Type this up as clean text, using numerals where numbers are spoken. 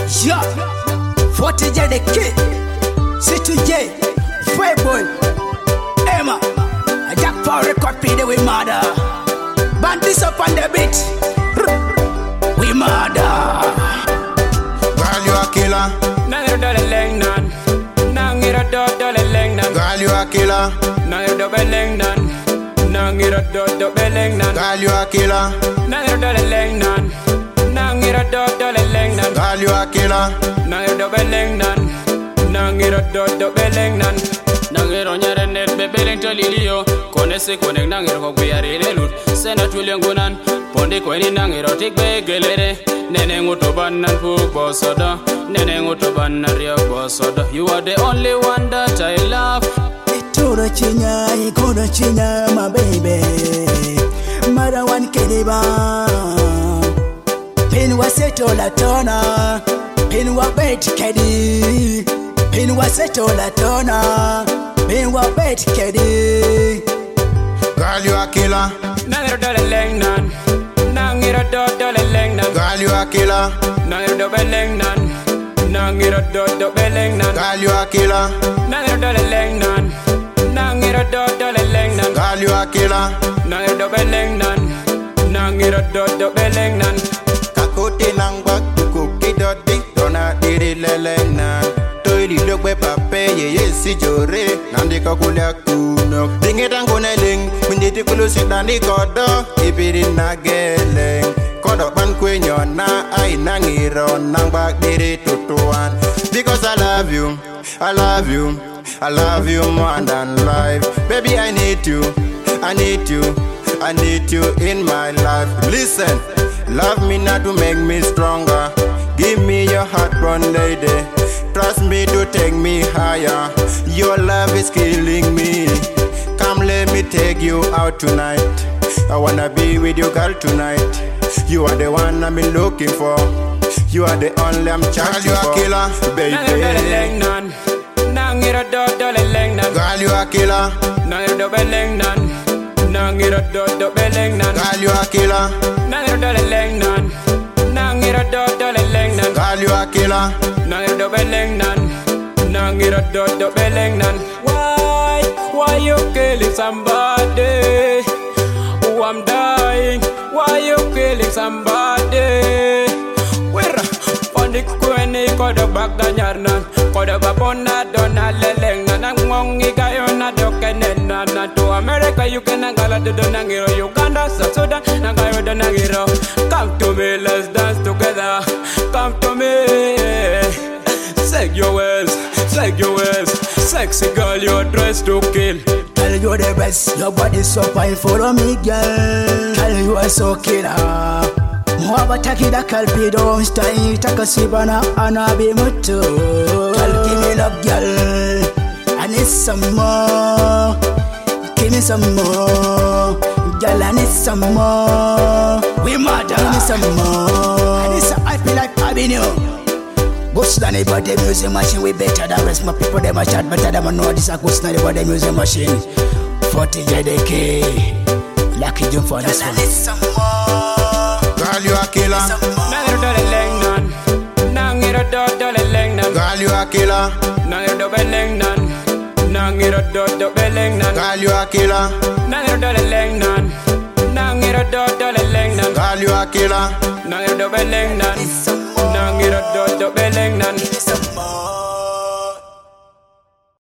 Yeah, 40 J the kid, C2J, Boy, Emma, a Jack Paul record P with mother. Band this up on the beat, we mother. Girl, you a killer. Now you're doubling none. Now you're a doubling none. Girl, you a killer. Now you're doubling none. Now you're a doubling none. Girl, you a killer. Now you're doubling none. Now you're a doubling none. Girl, you a killer. Now you're doubling none. Now you're a doubling none. Now you're on your net, baby, to Lilio. Conesse connect, now you're going to loot. Send a trillion gunan. Ponde Queni Nang erotic begelere. Nene Mutoban and Fubo Soda. Nene Mutoban and Rio Soda. You are the only one that I love. Ituro chinya, ikono chinya, my baby. Mara one kediba. Pin was seto la tona. Pin wa bet kedi. Pin was seto la tona. Pin wa bet kedi. Girl, you a killer. Now you're doubling none. Now you're a doubling none. Girl, you a killer. Now you're doubling none. Now you're a doubling none. Girl, you a killer. Now you're doubling none. Now you're a doubling none. Girl, you a killer. Now you're doubling none. Now you're a doubling none. Kakote nang bak kuki dodi dona diri leleng nan. Toili lokwe pape ye si jore nandi kakulia kuno. Dinge tango neling minjiti kulusi dani kodo ibiri nageleng. Kodo ban kwenyo na ai nangiro nang bak diri tutuan. Because I love you, I love you, I love you more than life. Baby, I need you, I need you, I need you in my life. Listen, love me not to make me stronger. Give me your heart, run lady. Trust me to take me higher. Your love is killing me. Come let me take you out tonight. I wanna be with you girl tonight. You are the one I've been looking for. You are the only I'm charging for. Girl, you a killer, baby. Now you're doubling none. Now you're a doubling none. Girl, you a killer. Now you're doubling none. Now you're a doubling none. Girl, you a killer. Now you're doubling none. Now you're a doubling none. Girl, you a killer. Now you're doubling none. Now you're a doubling none. Why you killing somebody? Oh, I'm dying. Why you killing somebody? Where? On the Queni, called a back the yarn. Called a babona, donna leleng. And Mongi Gayona, Dokan, to America, you can gala to the Nangiro, Uganda, South Sudan, Nagayo the Nangiro. Come to me, let's dance together. Come to me. Shake your ways, shake your ways. Sexy girl, you're dressed to kill. Tell you the best, your body's so fine, follow me, girl. Tell you are so killer. Mwaba takida kalpido, stay takasibana, anabi mutu. Girl, give me love, girl. I need some more. Give me some more. Girl, I need some more. We mother. Give me some more. I need some, I feel like having you. Ghost than about the music machine, we better than rest my people, them a chat better than I know this a ghost than about the music machine. 40 JDK, lucky jump for this one. Girl, you a killer. Now you're doubling none. Now you're a doubling none. Girl, you a killer. Now you're doubling none. Now you're a doubling none. Girl, you a killer. Now you're doubling none. Now you're a doubling none. Girl, you a killer. Now you're doubling none. Now you're a doubling none.